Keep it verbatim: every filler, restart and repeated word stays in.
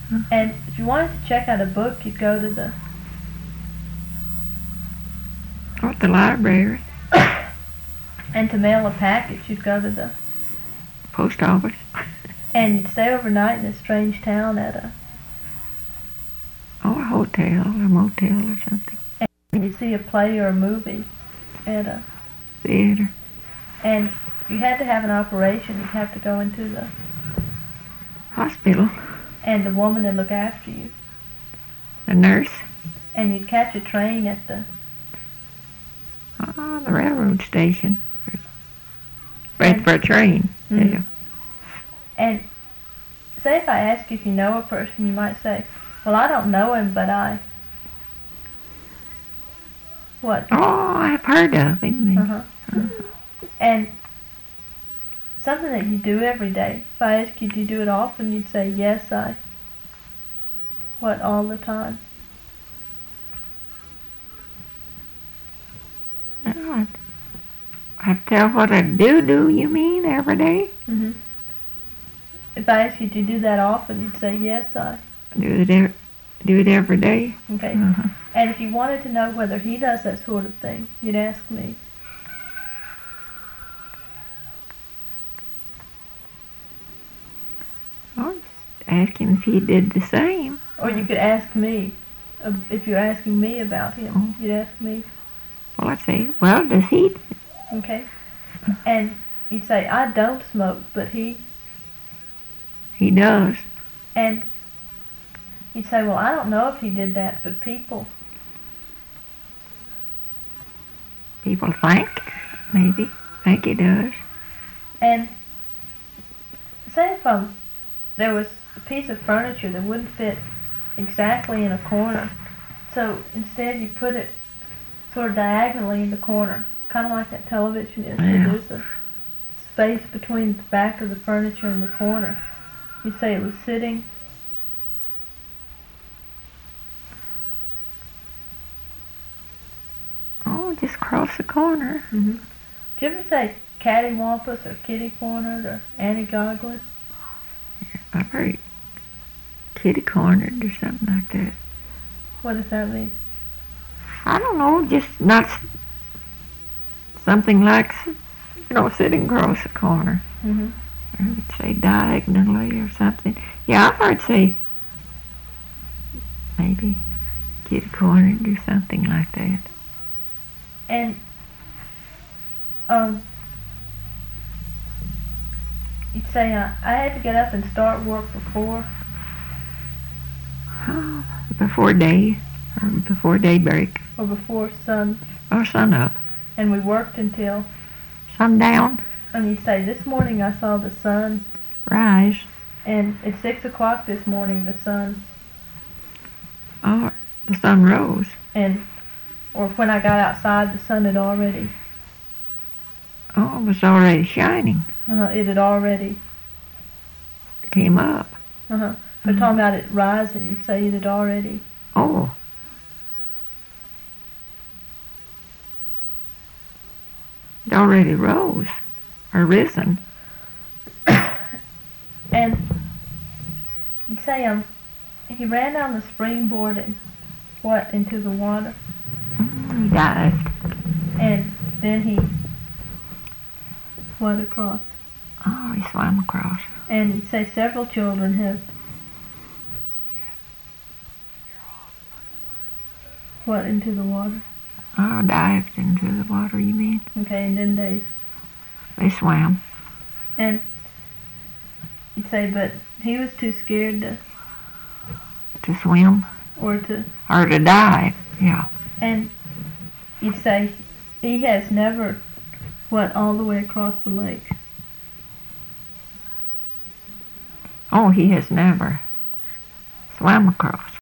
And if you wanted to check out a book, you'd go to the Or at the library, and to mail a package, you'd go to the post office. and you'd stay overnight in a strange town at a Oh, a hotel or motel or something. and you'd see a play or a movie at a Theater. and if you had to have an operation, you'd have to go into the Hospital. and the woman would look after you. A nurse. And you'd catch a train at the Ah, the railroad station. Wait for a train. Mhm. Yeah. and say if I ask you if you know a person, you might say, well, I don't know him, but I what? Oh, I've heard of him. Uh-huh. And something that you do every day. If I ask you, do you do it often? You'd say, yes, I. What, all the time? Oh, I have to tell what I do do, you mean, every day? Mm-hmm. If I ask you, do you do that often? You'd say, yes, I. Do it, ev- do it every day. Okay. Uh-huh. And if you wanted to know whether he does that sort of thing, you'd ask me. I'll just ask him if he did the same. Or you could ask me. Uh, if you're asking me about him, Oh. you'd ask me. Well, I'd say, well, does he? Okay. And you'd say, I don't smoke, but he. He does. And you'd say, well, I don't know if he did that, but people. People think, maybe, think he does. And say if um, there was a piece of furniture that wouldn't fit exactly in a corner, so instead you put it sort of diagonally in the corner, kind of like that television is, Yeah. where there's a space between the back of the furniture and the corner. You'd say it was sitting Oh, just cross the corner. Mm-hmm. Do you ever say cattywampus or kitty cornered or Annie Goggler? I've heard kitty cornered or something like that. What does that mean? I don't know, just not s- something like, you know, sitting across the corner. Mm-hmm. Or would say diagonally or something. Yeah, I've heard say maybe kitty cornered or something like that. And um, you'd say uh, I had to get up and start work before. Oh, before day, or before daybreak, or before sun, or sun up, and we worked until. sundown, And you'd say this morning I saw the sun, rise. and at six o'clock this morning the sun, Oh, the sun rose. and or when I got outside the sun had already. Oh, it was already shining. Uh-huh, it had already. Came up. Uh-huh. We're Mhm. talking about it rising. You'd say it had already. Oh. It already rose, or risen. And you'd say um, he ran down the springboard and what into the water, Mm, he dived. and then he what across. Oh, he swam across. And you'd say several children have what into the water. Oh, dived into the water, you mean? Okay, and then they They swam. and you'd say, but he was too scared to To swim, or to or to dive, yeah. and you'd say he has never what all the way across the lake. Oh, he has never swam across.